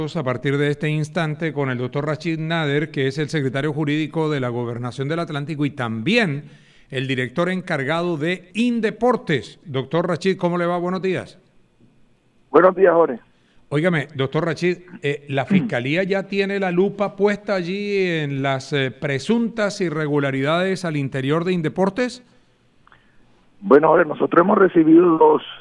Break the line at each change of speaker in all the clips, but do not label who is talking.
A partir de este instante con el doctor Rachid Nader, que es el secretario jurídico de la Gobernación del Atlántico y también el director encargado de Indeportes. Doctor Rachid, ¿cómo le va? Buenos días.
Buenos días, Jorge.
Óigame, doctor Rachid, ¿la Fiscalía ya tiene la lupa puesta allí en las presuntas irregularidades al interior de Indeportes?
Bueno, Jorge, nosotros hemos recibido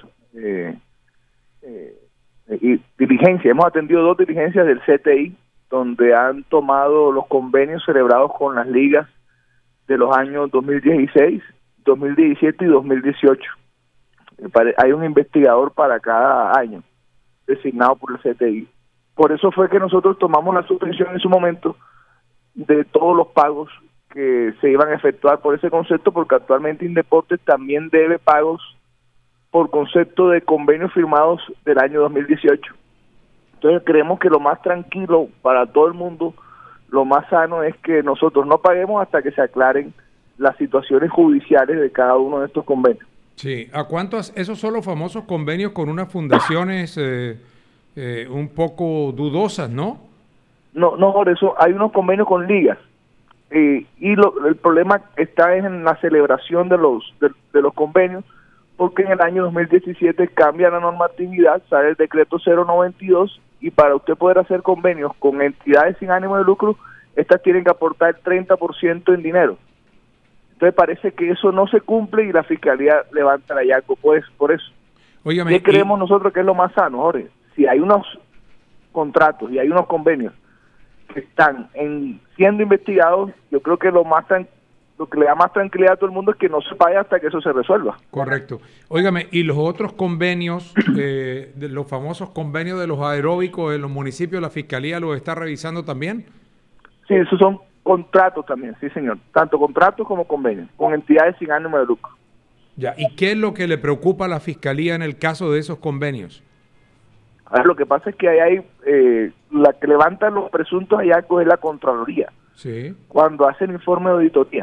hemos atendido dos diligencias del CTI, donde han tomado los convenios celebrados con las ligas de los años 2016, 2017 y 2018. Hay un investigador para cada año designado por el CTI. Por eso fue que nosotros tomamos la suspensión en su momento de todos los pagos que se iban a efectuar por ese concepto, porque actualmente Indeportes también debe pagos por concepto de convenios firmados del año 2018. Entonces creemos que lo más tranquilo para todo el mundo, lo más sano es que nosotros no paguemos hasta que se aclaren las situaciones judiciales de cada uno de estos convenios.
Sí, ¿a cuántos? Esos son los famosos convenios con unas fundaciones un poco dudosas, ¿no?
No, por eso hay unos convenios con ligas. El problema está en la celebración de los convenios, porque en el año 2017 cambia la normatividad, sale el decreto 092, y para usted poder hacer convenios con entidades sin ánimo de lucro, estas tienen que aportar el 30% en dinero. Entonces parece que eso no se cumple y la Fiscalía levanta el hallazgo pues, por eso.
Óigame,
¿qué creemos nosotros que es lo más sano, Jorge? Si hay unos contratos y hay unos convenios que están siendo investigados, yo creo que lo que le da más tranquilidad a todo el mundo es que no se pague hasta que eso se resuelva.
Correcto. Óigame, ¿y los otros convenios, de los famosos convenios de los aeróbicos en los municipios, la Fiscalía los está revisando también?
Sí, esos son contratos también, sí señor. Tanto contratos como convenios, con entidades sin ánimo de lucro.
Ya, ¿y qué es lo que le preocupa a la Fiscalía en el caso de esos convenios?
A ver, lo que pasa es que hay la que levanta los presuntos hallazgos es la Contraloría.
Sí.
Cuando hacen informe de auditoría.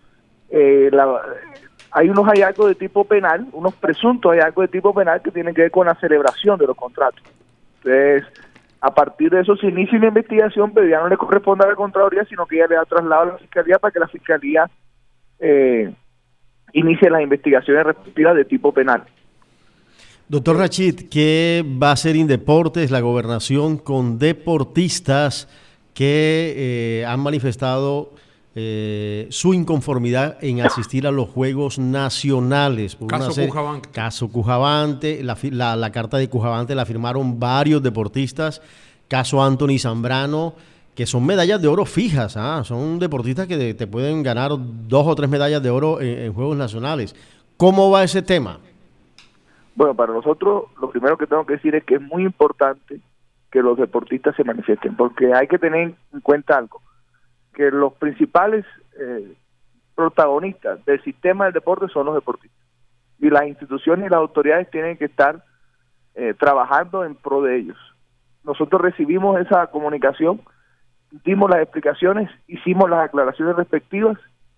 Hay unos hallazgos de tipo penal, unos presuntos hallazgos de tipo penal que tienen que ver con la celebración de los contratos. Entonces, a partir de eso se inicia una investigación, pero ya no le corresponde a la Contraloría, sino que ya le da traslado a la Fiscalía para que la Fiscalía inicie las investigaciones respectivas de tipo penal.
Doctor Rachid, ¿qué va a hacer Indeportes, la gobernación, con deportistas que han manifestado su inconformidad en asistir a los Juegos Nacionales? Caso Cujavante, la carta de Cujavante la firmaron varios deportistas, caso Anthony Zambrano, que son medallas de oro fijas, son deportistas que te pueden ganar 2 o 3 medallas de oro en Juegos Nacionales. ¿Cómo va ese tema?
Bueno, para nosotros lo primero que tengo que decir es que es muy importante que los deportistas se manifiesten, porque hay que tener en cuenta algo, que los principales protagonistas del sistema del deporte son los deportistas, y las instituciones y las autoridades tienen que estar trabajando en pro de ellos. Nosotros recibimos esa comunicación, dimos las explicaciones, hicimos las aclaraciones respectivas,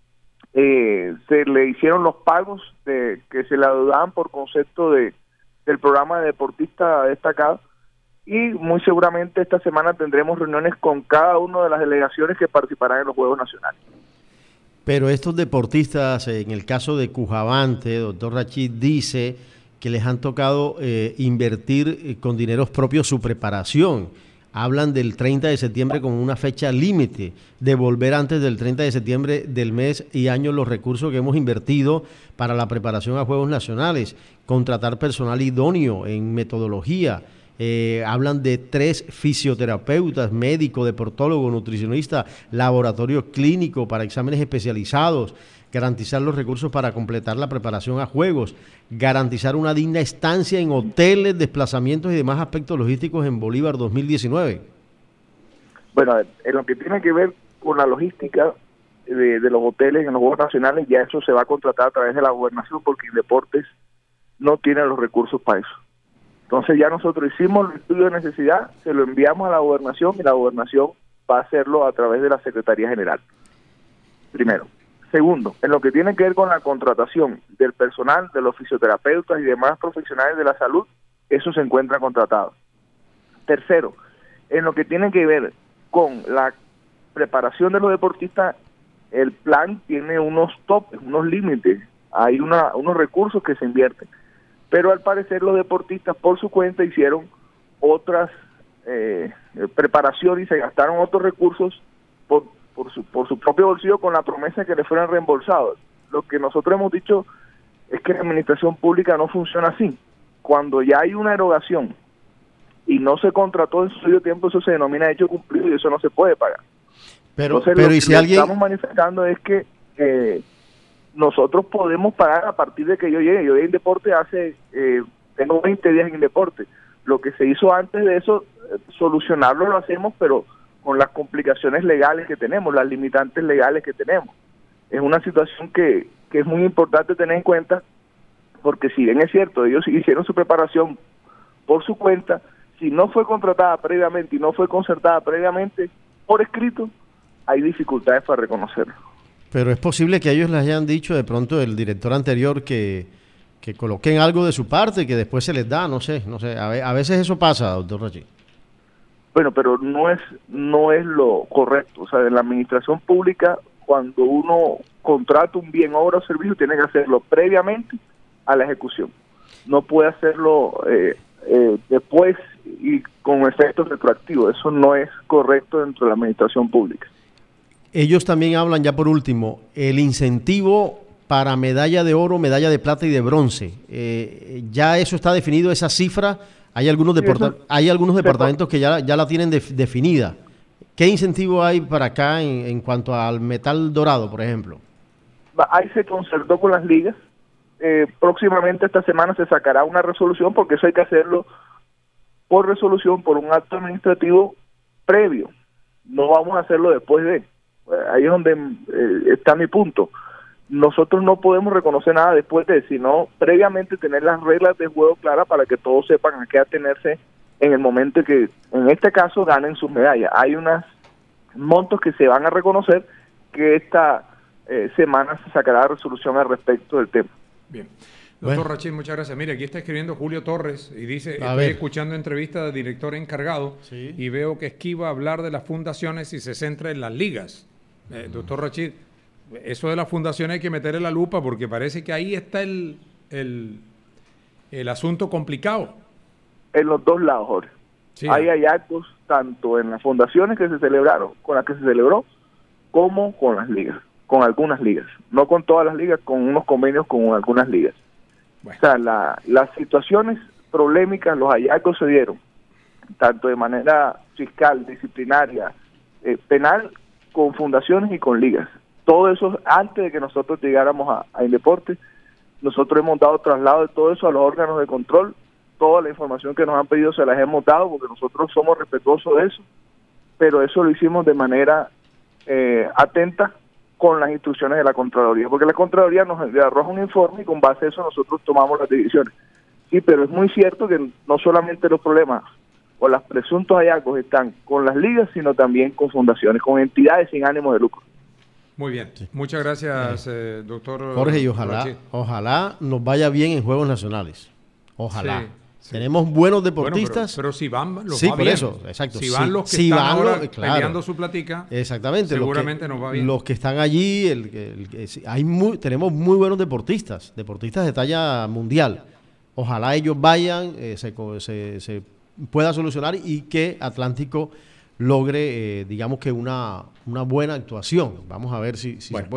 se le hicieron los pagos que se le adeudaban por concepto del programa de deportista destacado, y muy seguramente esta semana tendremos reuniones con cada una de las delegaciones que participarán en los Juegos Nacionales.
Pero estos deportistas, en el caso de Cujavante, doctor Rachid, dice que les han tocado invertir con dineros propios su preparación. Hablan del 30 de septiembre como una fecha límite, devolver antes del 30 de septiembre del mes y año los recursos que hemos invertido para la preparación a Juegos Nacionales, contratar personal idóneo en metodología. Hablan de 3 fisioterapeutas, médico, deportólogo, nutricionista, laboratorio clínico para exámenes especializados, garantizar los recursos para completar la preparación a Juegos, garantizar una digna estancia en hoteles, desplazamientos y demás aspectos logísticos en Bolívar 2019.
Bueno, en lo que tiene que ver con la logística de los hoteles en los Juegos Nacionales, ya eso se va a contratar a través de la gobernación, porque Indeportes no tiene los recursos para eso. Entonces ya nosotros hicimos el estudio de necesidad, se lo enviamos a la gobernación y la gobernación va a hacerlo a través de la Secretaría General. Primero. Segundo, en lo que tiene que ver con la contratación del personal, de los fisioterapeutas y demás profesionales de la salud, eso se encuentra contratado. Tercero, En lo que tiene que ver con la preparación de los deportistas, el plan tiene unos topes, unos límites, hay unos recursos que se invierten, pero al parecer los deportistas por su cuenta hicieron otras preparaciones y se gastaron otros recursos por su propio bolsillo con la promesa de que les fueran reembolsados. Lo que nosotros hemos dicho es que la administración pública no funciona así. Cuando ya hay una erogación y no se contrató en su debido tiempo, eso se denomina hecho cumplido y eso no se puede pagar.
Pero
Entonces,
¿y si alguien
estamos manifestando es que nosotros podemos pagar a partir de que yo llegue. Yo llegué en deporte tengo 20 días en deporte. Lo que se hizo antes de eso, solucionarlo lo hacemos, pero con las complicaciones legales que tenemos, las limitantes legales que tenemos. Es una situación que es muy importante tener en cuenta, porque si bien es cierto, ellos hicieron su preparación por su cuenta, si no fue contratada previamente y no fue concertada previamente por escrito, hay dificultades para reconocerlo.
Pero es posible que ellos les hayan dicho de pronto el director anterior que coloquen algo de su parte, que después se les da, no sé, a veces eso pasa, doctor Rachid.
Bueno, pero no es lo correcto. O sea, en la administración pública, cuando uno contrata un bien, obra o servicio, tiene que hacerlo previamente a la ejecución. No puede hacerlo después y con efectos retroactivos. Eso no es correcto dentro de la administración pública.
Ellos también hablan, ya por último, el incentivo para medalla de oro, medalla de plata y de bronce. ¿Ya eso está definido, esa cifra? Hay algunos departamentos que ya la tienen definida. ¿Qué incentivo hay para acá en cuanto al metal dorado, por ejemplo?
Ahí se concertó con las ligas. Próximamente esta semana se sacará una resolución, porque eso hay que hacerlo por resolución, por un acto administrativo previo. No vamos a hacerlo después de. Ahí es donde está mi punto. Nosotros no podemos reconocer nada después de, sino previamente tener las reglas de juego claras para que todos sepan a qué atenerse en el momento que, en este caso, ganen sus medallas. Hay unos montos que se van a reconocer que esta semana se sacará resolución al respecto del tema.
Bien. Doctor Rachid, muchas gracias. Mire, aquí está escribiendo Julio Torres y dice, estoy escuchando entrevista de director encargado y veo que esquiva hablar de las fundaciones y se centra en las ligas. Doctor Rachid, eso de las fundaciones hay que meterle la lupa porque parece que ahí está el asunto complicado.
En los dos lados, Jorge. Sí. Hay hallazgos tanto en las fundaciones que se celebraron, con las que se celebró, como con las ligas, con algunas ligas. No con todas las ligas, con unos convenios con algunas ligas. Bueno. O sea, las situaciones problemáticas, los hallazgos se dieron, tanto de manera fiscal, disciplinaria, penal, con fundaciones y con ligas. Todo eso, antes de que nosotros llegáramos a Indeporte, nosotros hemos dado traslado de todo eso a los órganos de control. Toda la información que nos han pedido se las hemos dado porque nosotros somos respetuosos de eso, pero eso lo hicimos de manera atenta con las instrucciones de la Contraloría, porque la Contraloría nos arroja un informe y con base a eso nosotros tomamos las decisiones. Sí, pero es muy cierto que no solamente los problemas o los presuntos hallazgos están con las ligas, sino también con fundaciones, con entidades sin ánimo de lucro.
Muy bien, muchas gracias, doctor
Jorge, y ojalá nos vaya bien en Juegos Nacionales. Ojalá. Sí. Tenemos buenos deportistas.
Pero si van los
sí,
va
por
bien.
eso, exacto.
Si van los que
si
están
van
ahora peleando su platica,
exactamente,
seguramente nos va bien.
Los que están allí, tenemos muy buenos deportistas de talla mundial. Ojalá ellos vayan, se pueda solucionar y que Atlántico logre, digamos que una buena actuación. Vamos a ver si se puede.